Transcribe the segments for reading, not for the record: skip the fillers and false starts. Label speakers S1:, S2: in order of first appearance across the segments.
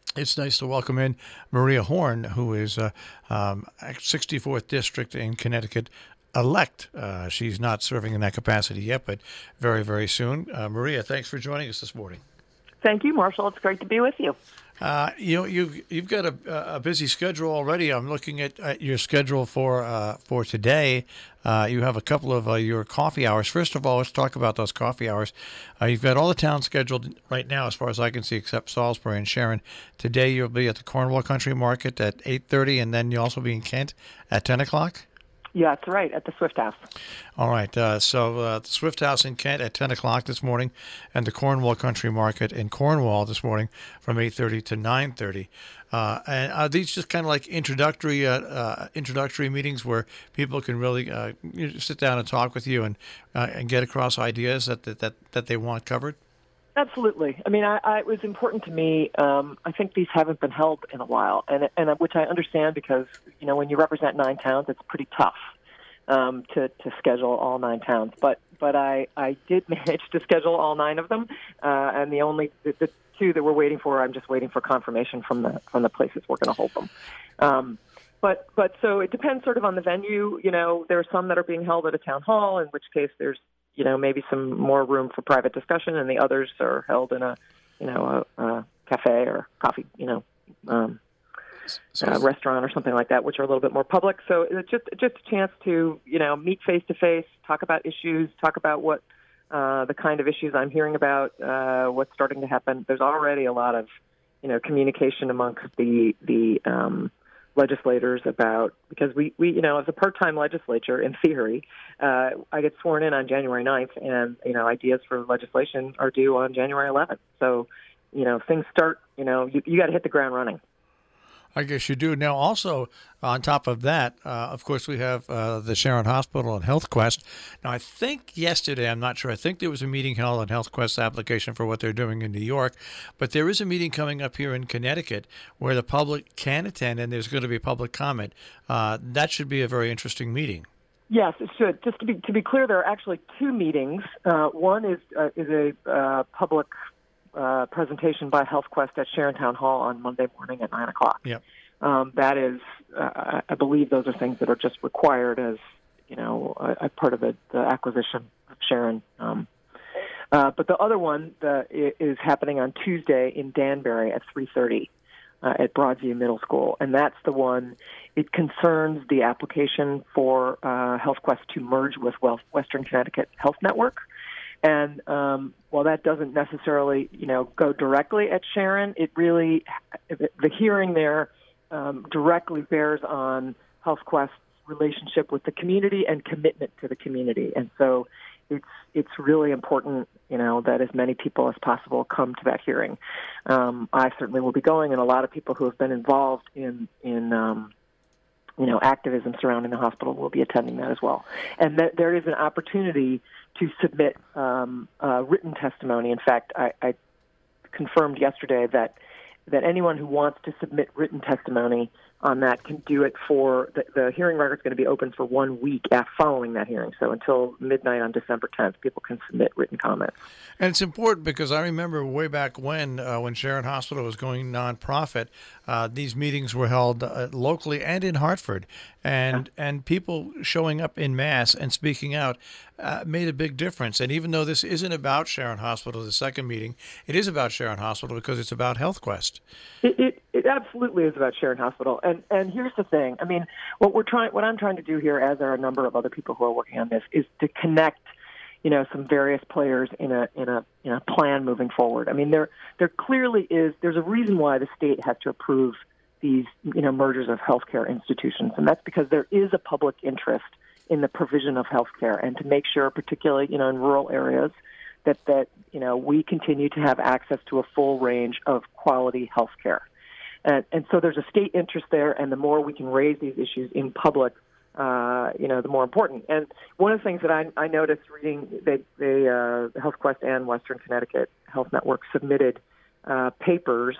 S1: It's nice to welcome in Maria Horn, who is 64th District in Connecticut elect. She's not serving in that capacity yet, but very, very soon. Maria, thanks for joining us this morning.
S2: Thank you, Marshall. It's great to be with you.
S1: You've got a busy schedule already. I'm looking at your schedule for today. You have a couple of your coffee hours. First of all, let's talk about those coffee hours. You've got all the towns scheduled right now, as far as I can see, except Salisbury and Sharon. Today you'll be at the Cornwall Country Market at 8:30, and then you'll also be in Kent at 10 o'clock.
S2: Yeah, that's right, at the Swift House.
S1: All right. So the Swift House in Kent at 10 o'clock this morning, and the Cornwall Country Market in Cornwall this morning from 8:30 to 9:30. And are these just kind of like introductory meetings where people can really sit down and talk with you and get across ideas that they want covered?
S2: Absolutely. I mean, it was important to me. I think these haven't been held in a while, and which I understand because, when you represent 9 towns, it's pretty tough to schedule all 9 towns. But I did manage to schedule all 9 of them, and the 2 that we're waiting for, I'm just waiting for confirmation from the places we're going to hold them. But so it depends sort of on the venue. There are some that are being held at a town hall, in which case there's maybe some more room for private discussion, and the others are held in a cafe or coffee, restaurant or something like that, which are a little bit more public. So it's just a chance to, meet face to face, talk about issues, talk about what the kind of issues I'm hearing about, what's starting to happen. There's already a lot of, communication amongst the legislators about, because we as a part-time legislature, in theory, I get sworn in on January 9th, and ideas for legislation are due on January 11th. So things start, you got to hit the ground running.
S1: I guess you do. Now, also, on top of that, of course, we have the Sharon Hospital and HealthQuest. Now, I think yesterday, I'm not sure, I think there was a meeting held on HealthQuest's application for what they're doing in New York, but there is a meeting coming up here in Connecticut where the public can attend, and there's going to be public comment. That should be a very interesting meeting.
S2: Yes, it should. Just to be clear, there are actually 2 meetings. One is a public presentation by HealthQuest at Sharon Town Hall on Monday morning at 9 o'clock.
S1: Yep.
S2: That is, I believe those are things that are just required as, a part of the acquisition of Sharon. But the other one is happening on Tuesday in Danbury at 3:30 at Broadview Middle School. And that's the one, it concerns the application for HealthQuest to merge with Western Connecticut Health Network. And while that doesn't necessarily, go directly at Sharon, it really, the hearing there directly bears on HealthQuest's relationship with the community and commitment to the community. And so it's really important, that as many people as possible come to that hearing. I certainly will be going, and a lot of people who have been involved in activism surrounding the hospital will be attending that as well. And there is an opportunity to submit written testimony. In fact, I confirmed yesterday that anyone who wants to submit written testimony on that can do it for the hearing record is going to be open for 1 week following that hearing. So until midnight on December 10th, people can submit written comments.
S1: And it's important because I remember way back when Sharon Hospital was going nonprofit, these meetings were held locally and in Hartford, and people showing up in mass and speaking out made a big difference. And even though this isn't about Sharon Hospital, the second meeting, it is about Sharon Hospital because it's about HealthQuest.
S2: It absolutely is about Sharon Hospital. And here's the thing. I mean, what I'm trying to do here, as are a number of other people who are working on this, is to connect, some various players in a plan moving forward. I mean, there clearly is. There's a reason why the state has to approve these, mergers of healthcare institutions, and that's because there is a public interest in the provision of healthcare, and to make sure, particularly, in rural areas, that we continue to have access to a full range of quality healthcare. And so there's a state interest there, and the more we can raise these issues in public, the more important. And one of the things that I noticed reading, HealthQuest and Western Connecticut Health Network submitted papers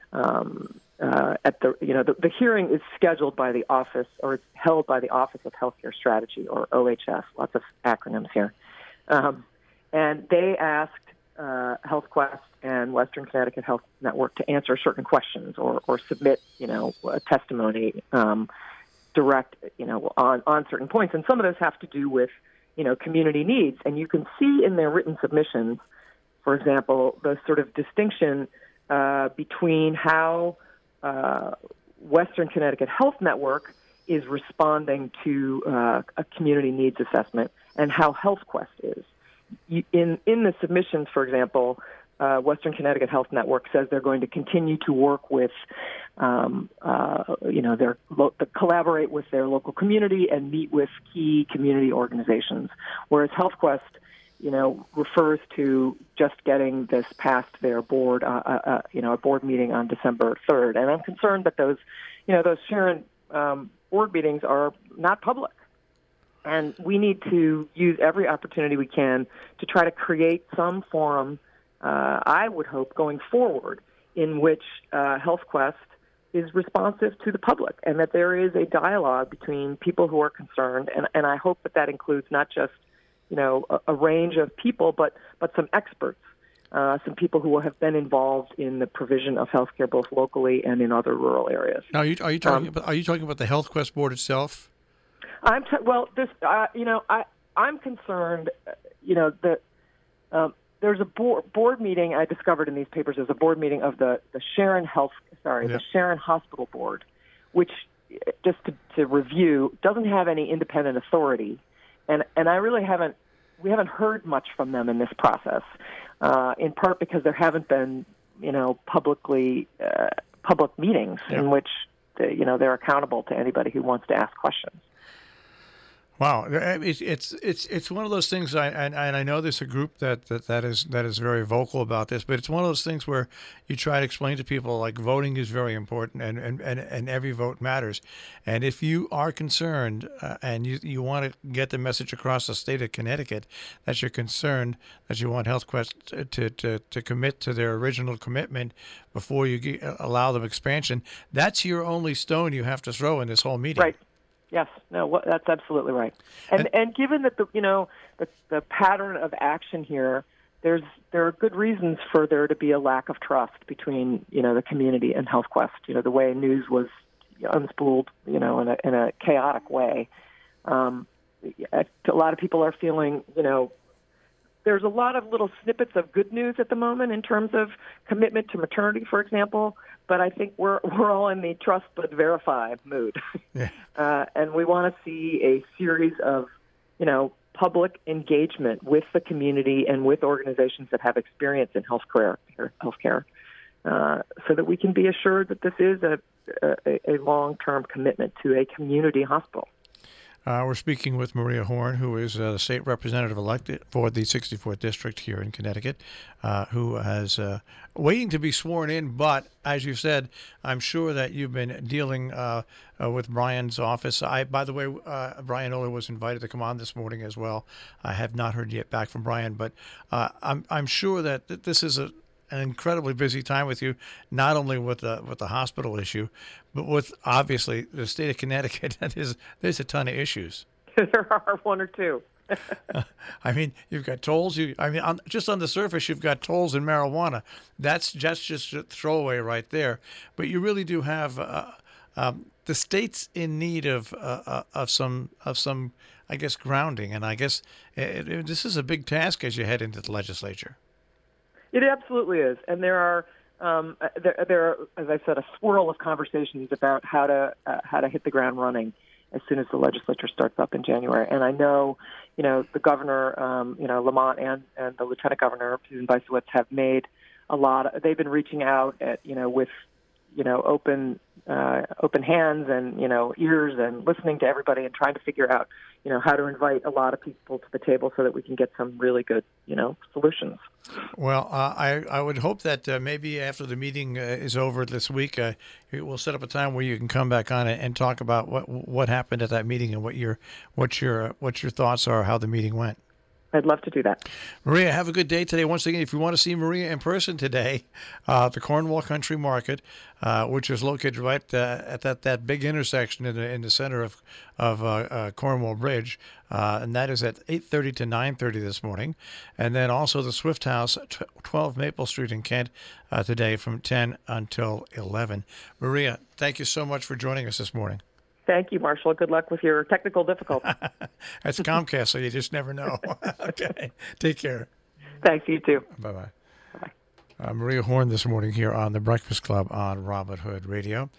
S2: at the hearing is scheduled by the office, or it's held by the Office of Healthcare Strategy, or OHS. Lots of acronyms here. And they asked HealthQuest and Western Connecticut Health Network to answer certain questions or submit, a testimony direct, on certain points. And some of those have to do with, community needs. And you can see in their written submissions, for example, the sort of distinction between how Western Connecticut Health Network is responding to a community needs assessment and how HealthQuest is. In the submissions, for example, Western Connecticut Health Network says they're going to continue to work with, collaborate with their local community and meet with key community organizations, whereas HealthQuest, refers to just getting this past their board, a board meeting on December 3rd. And I'm concerned that those Sharon board meetings are not public. And we need to use every opportunity we can to try to create some forum, I would hope, going forward, in which HealthQuest is responsive to the public and that there is a dialogue between people who are concerned. And I hope that includes not just, a range of people, but some experts, some people who have been involved in the provision of healthcare both locally and in other rural areas.
S1: Now, are you talking about the HealthQuest board itself?
S2: I'm concerned. That there's a board meeting I discovered in these papers. There's a board meeting of the Sharon the Sharon Hospital Board, which, just to review, doesn't have any independent authority, and we haven't heard much from them in this process, in part because there haven't been public meetings in which they're accountable to anybody who wants to ask questions.
S1: Wow, it's one of those things. I know there's a group that is very vocal about this, but it's one of those things where you try to explain to people like voting is very important and every vote matters. And if you are concerned and you want to get the message across the state of Connecticut that you're concerned, that you want HealthQuest to commit to their original commitment before you allow them expansion, that's your only stone you have to throw in this whole meeting.
S2: Right. Yes, no, that's absolutely right. And given that the pattern of action here, there are good reasons for there to be a lack of trust between the community and HealthQuest. The way news was unspooled, in a chaotic way. A lot of people are feeling, there's a lot of little snippets of good news at the moment in terms of commitment to maternity, for example. But I think we're all in the trust but verify mood, yeah. And we want to see a series of, public engagement with the community and with organizations that have experience in healthcare, so that we can be assured that this is a long-term commitment to a community hospital.
S1: We're speaking with Maria Horn, who is the state representative elected for the 64th District here in Connecticut, who has waiting to be sworn in. But as you said, I'm sure that you've been dealing with Brian's office. By the way, Brian Oler was invited to come on this morning as well. I have not heard yet back from Brian, but I'm sure that this is an incredibly busy time with you, not only with the hospital issue, but with obviously the state of Connecticut. There's a ton of issues.
S2: There are one or two.
S1: I mean, you've got tolls. Just on the surface, you've got tolls and marijuana. That's just a throwaway right there. But you really do have the state's in need of some I guess grounding, and I guess this is a big task as you head into the legislature.
S2: It absolutely is, and there are, as I said, a swirl of conversations about how to hit the ground running as soon as the legislature starts up in January. And I know, the governor, Lamont and the lieutenant governor, Susan Bysiewicz, have made a lot. They've been reaching out with open hands and ears and listening to everybody and trying to figure out how to invite a lot of people to the table so that we can get some really good solutions.
S1: Well, I would hope that maybe after the meeting is over this week, we'll set up a time where you can come back on and talk about what happened at that meeting and what your thoughts are, how the meeting went.
S2: I'd love to do that.
S1: Maria, have a good day today. Once again, if you want to see Maria in person today, the Cornwall Country Market, which is located right at that big intersection in the center of Cornwall Bridge, and that is at 8:30 to 9:30 this morning. And then also the Swift House, 12 Maple Street in Kent, today from 10 until 11. Maria, thank you so much for joining us this morning.
S2: Thank you, Marshall. Good luck with your technical difficulties.
S1: That's Comcast, so you just never know. Okay. Take care.
S2: Thanks, you too.
S1: Bye-bye.
S2: Bye-bye.
S1: Maria Horn this morning here on The Breakfast Club on Robin Hood Radio.